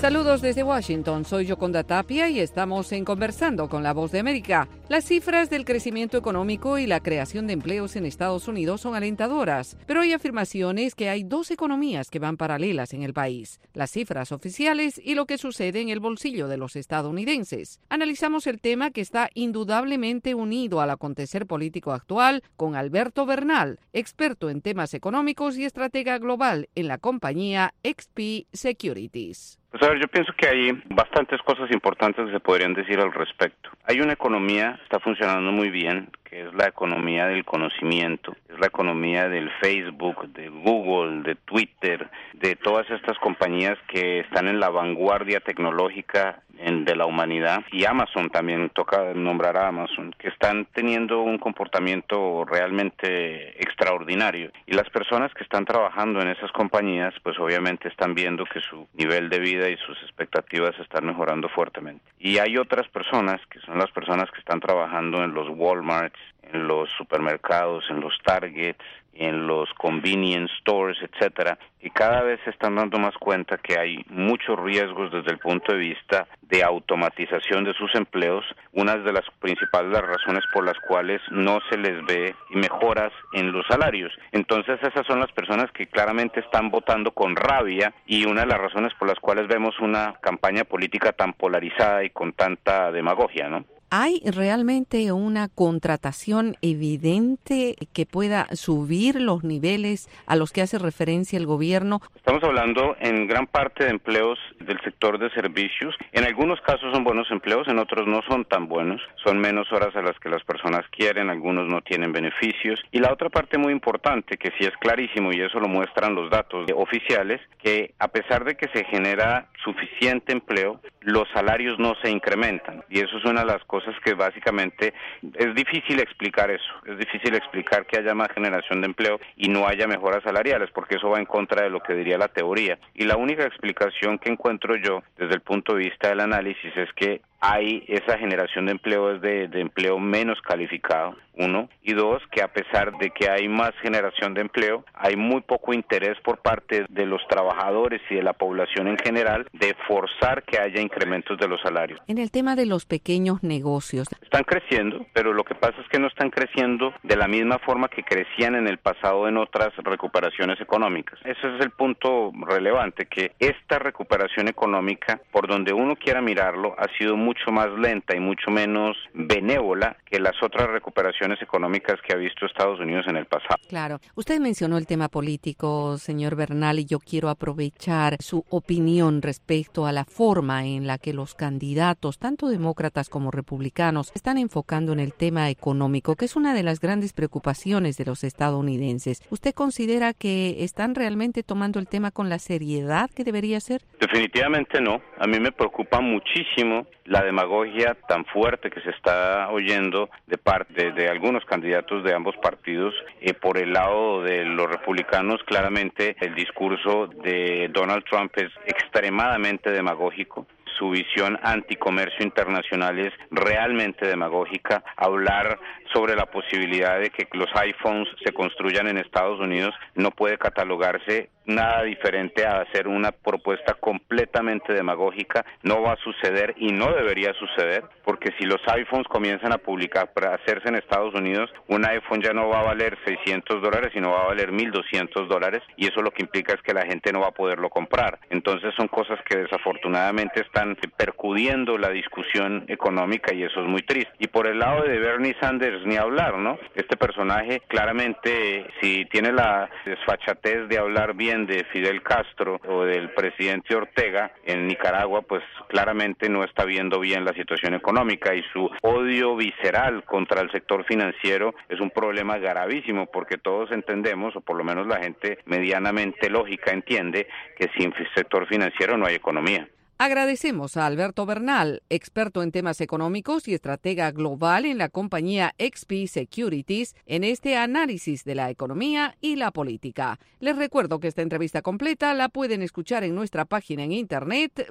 Saludos desde Washington, soy Yoconda Tapia y estamos en Conversando con la Voz de América. Las cifras del crecimiento económico y la creación de empleos en Estados Unidos son alentadoras, pero hay afirmaciones que hay dos economías que van paralelas en el país, las cifras oficiales y lo que sucede en el bolsillo de los estadounidenses. Analizamos el tema que está indudablemente unido al acontecer político actual con Alberto Bernal, experto en temas económicos y estratega global en la compañía XP Securities. Pues a ver, yo pienso que hay bastantes cosas importantes que se podrían decir al respecto. Hay una economía que está funcionando muy bien, que es la economía del conocimiento, es la economía del Facebook, de Google, de Twitter, de todas estas compañías que están en la vanguardia tecnológica de la humanidad, y Amazon también, toca nombrar a Amazon, que están teniendo un comportamiento realmente extraordinario. Y las personas que están trabajando en esas compañías, pues obviamente están viendo que su nivel de vida y sus expectativas están mejorando fuertemente. Y hay otras personas, que son las personas que están trabajando en los Walmarts, en los supermercados, en los Targets, en los convenience stores, etcétera, y cada vez se están dando más cuenta que hay muchos riesgos desde el punto de vista de automatización de sus empleos, una de las principales razones por las cuales no se les ve mejoras en los salarios. Entonces esas son las personas que claramente están votando con rabia, y una de las razones por las cuales vemos una campaña política tan polarizada y con tanta demagogia, ¿no? ¿Hay realmente una contratación evidente que pueda subir los niveles a los que hace referencia el gobierno? Estamos hablando en gran parte de empleos del sector de servicios. En algunos casos son buenos empleos, en otros no son tan buenos. Son menos horas a las que las personas quieren, algunos no tienen beneficios. Y la otra parte muy importante, que sí es clarísimo, y eso lo muestran los datos oficiales, que a pesar de que se genera suficiente empleo, los salarios no se incrementan. Y eso es una de las cosas que básicamente es difícil explicar eso. Es difícil explicar que haya más generación de empleo y no haya mejoras salariales, porque eso va en contra de lo que diría la teoría. Y la única explicación que encuentro yo desde el punto de vista del análisis es que hay esa generación de empleo es de empleo menos calificado, uno, y dos, que a pesar de que hay más generación de empleo, hay muy poco interés por parte de los trabajadores y de la población en general de forzar que haya incrementos de los salarios. En el tema de los pequeños negocios. Están creciendo, pero lo que pasa es que no están creciendo de la misma forma que crecían en el pasado en otras recuperaciones económicas. Ese es el punto relevante, que esta recuperación económica, por donde uno quiera mirarlo, ha sido mucho más lenta y mucho menos benévola que las otras recuperaciones económicas que ha visto Estados Unidos en el pasado. Claro. Usted mencionó el tema político, señor Bernal, y yo quiero aprovechar su opinión respecto a la forma en la que los candidatos, tanto demócratas como republicanos, están enfocando en el tema económico, que es una de las grandes preocupaciones de los estadounidenses. ¿Usted considera que están realmente tomando el tema con la seriedad que debería ser? Definitivamente no. A mí me preocupa muchísimo la demagogia tan fuerte que se está oyendo de parte de algunos candidatos de ambos partidos. Por el lado de los republicanos, claramente el discurso de Donald Trump es extremadamente demagógico. Su visión anticomercio internacional es realmente demagógica. Hablar sobre la posibilidad de que los iPhones se construyan en Estados Unidos no puede catalogarse nada diferente a hacer una propuesta completamente demagógica. No va a suceder y no debería suceder, porque si los iPhones comienzan a publicar para hacerse en Estados Unidos, un iPhone ya no va a valer $600, sino va a valer $1,200, y eso lo que implica es que la gente no va a poderlo comprar. Entonces son cosas que desafortunadamente están percudiendo la discusión económica, y eso es muy triste. Y por el lado de Bernie Sanders, ni hablar, ¿no? Este personaje claramente, si tiene la desfachatez de hablar bien de Fidel Castro o del presidente Ortega en Nicaragua, pues claramente no está viendo bien la situación económica, y su odio visceral contra el sector financiero es un problema gravísimo, porque todos entendemos, o por lo menos la gente medianamente lógica entiende, que sin sector financiero no hay economía. Agradecemos a Alberto Bernal, experto en temas económicos y estratega global en la compañía XP Securities, en este análisis de la economía y la política. Les recuerdo que esta entrevista completa la pueden escuchar en nuestra página en internet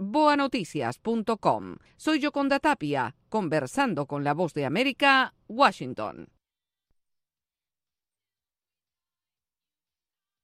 boanoticias.com. Soy Yoconda Tapia, conversando con la Voz de América, Washington.